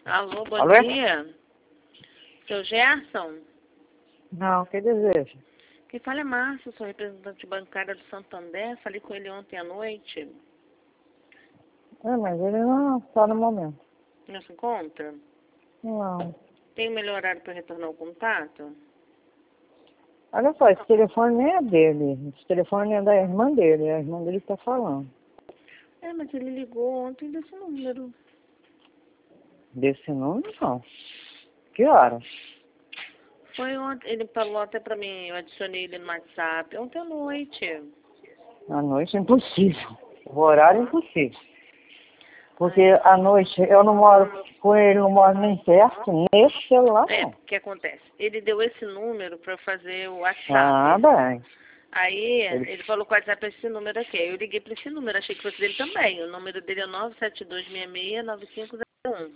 Alô, bom Alô? dia. Seu Gerson? Não, que deseja? Quem fala é Márcio, sou representante bancária do Santander. Falei com ele ontem à noite. Mas ele não está no momento. Não se encontra? Não. Tem o melhor horário para retornar o contato? Olha só, esse telefone nem é dele. Esse telefone é da irmã dele. É a irmã dele que está falando. Mas ele ligou ontem desse número. Desse número, não. Que horas? Foi ontem, ele falou até pra mim, eu adicionei ele no WhatsApp. Ontem à noite. À noite é impossível. O horário é impossível. Porque à noite eu não moro com ele, não moro nem perto, nesse celular não. O que acontece? Ele deu esse número pra eu fazer o WhatsApp. Ah, bem. Aí ele falou que o WhatsApp é esse número aqui. Aí eu liguei pra esse número, achei que fosse dele também. O número dele é 972669501.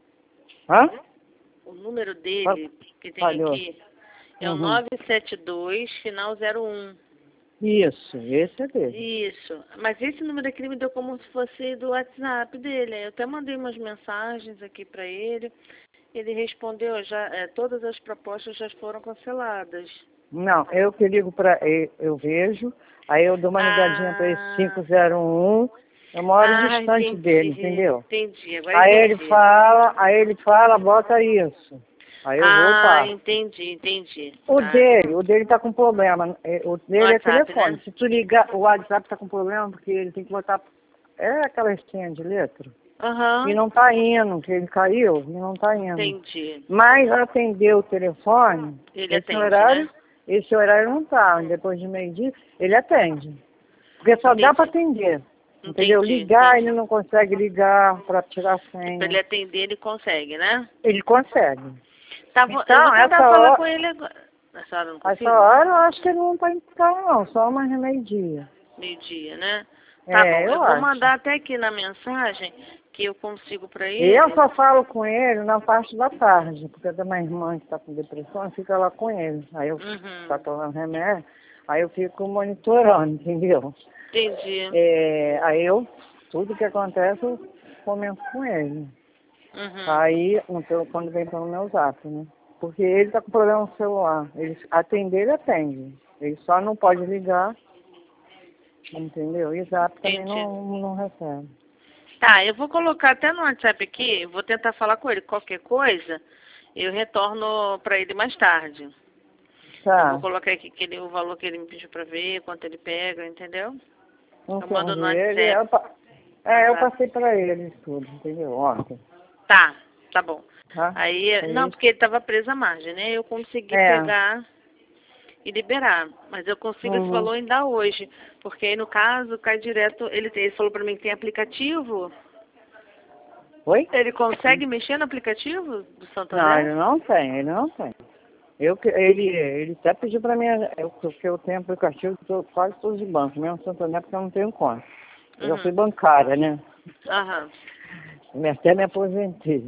Hã? O número dele, que tem Falhou. aqui, é o Uhum. 972, final 01. Isso, esse é dele. Isso. Mas esse número aqui ele me deu como se fosse do WhatsApp dele. Aí eu até mandei umas mensagens aqui pra ele. Ele respondeu, todas as propostas já foram canceladas. Não, eu que ligo para ele, eu vejo, aí eu dou uma ligadinha para esse 501, eu moro distante Entendi, dele, entendeu? entendi. Agora Aí entendi. ele fala, bota isso. Aí eu vou, pá. Entendi. O Tá. dele tá com problema. O dele é WhatsApp, telefone. né? Se tu ligar, o WhatsApp tá com problema porque ele tem que botar. É aquela senha de letra. Aham. E não tá indo, que ele caiu e não tá indo. Entendi. Mas atender o telefone, Ele atende, né? esse horário não tá. Depois de meio-dia, ele atende. Porque só dá para atender. Entendeu? Ligar, ele não consegue ligar para tirar a senha. Pra ele atender, ele consegue, né? Ele consegue. Tá, Então, eu vou tentar essa falar hora, com ele agora. Essa hora eu não consigo? essa hora eu acho que ele não tá em casa, não. Só mais de meio-dia. Meio-dia, né? Tá bom, eu vou mandar até aqui na mensagem que eu consigo pra ele. Eu só falo com ele na parte da tarde, porque da minha irmã que tá com depressão, fica lá com ele. Aí eu tá tomando remédio, aí eu fico monitorando, entendeu? Entendi. Aí tudo que acontece eu comento com ele. Uhum. Aí, quando vem pelo meu zap, né? Porque ele tá com problema no celular. Ele atende. Ele só não pode ligar, entendeu? E o zap também não recebe. Tá, eu vou colocar até no WhatsApp aqui, vou tentar falar com ele. Qualquer coisa, eu retorno pra ele mais tarde. Tá. Eu vou colocar aqui o valor que ele me pediu pra ver, quanto ele pega, entendeu? Eu mando no WhatsApp. Eu passei pra ele tudo, entendeu? Ontem. Tá bom. Tá? Aí, não, porque ele tava preso à margem, né? Eu consegui pegar e liberar. Mas eu consigo esse valor ainda hoje. Porque aí, no caso, cai direto. Ele falou pra mim que tem aplicativo. Oi? Ele consegue mexer no aplicativo do Santander? Não, ele não tem. Ele até pediu pra mim, porque eu tenho aplicativo de quase todos os bancos, mesmo Santander, porque eu não tenho conta. Eu já fui bancária, né? Aham. Até me aposentei.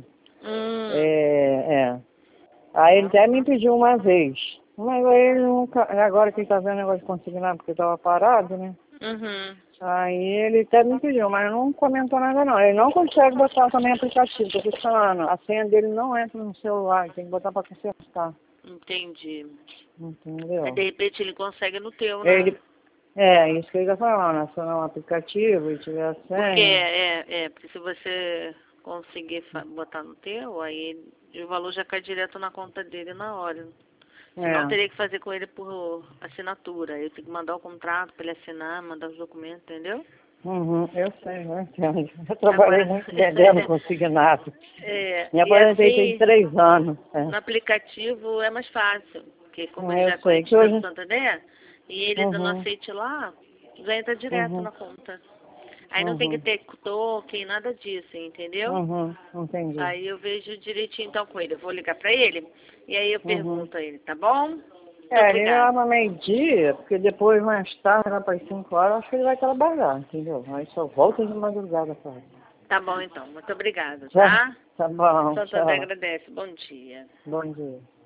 Aí ele até me pediu uma vez. Mas aí ele nunca. Agora que ele tá vendo o negócio de consignar, porque tava parado, né? Aí ele até me pediu, mas não comentou nada não. Ele não consegue botar também aplicativo, tô te falando. A senha dele não entra no celular, tem que botar pra consertar. Entendi. Entendeu? Aí, de repente ele consegue no teu, né? Isso que ele tá falando, acionar um aplicativo e tiver a senha. Porque se você conseguir botar no teu, aí o valor já cai direto na conta dele na hora. Senão teria que fazer com ele por assinatura. Eu tenho que mandar o contrato para ele assinar, mandar os documentos, entendeu? Eu sei, eu entendo. Eu trabalhei muito vendendo consignado. Me aposentei tem 3 anos. No aplicativo é mais fácil, porque como ele já é sei, conhecido do Santander, e ele dando aceite lá, já entra direto na conta. Aí não tem que ter token, nada disso, entendeu? Entendi. Aí eu vejo direitinho então com ele. Eu vou ligar pra ele e aí eu pergunto a ele, tá bom? Ele lá no meio-dia, porque depois, mais tarde, lá para as 5 horas, acho que ele vai trabalhar, entendeu? Aí só volta de madrugada pra ele. Tá bom então, muito obrigada, tá? Tá bom, Santander agradece, bom dia. Bom dia.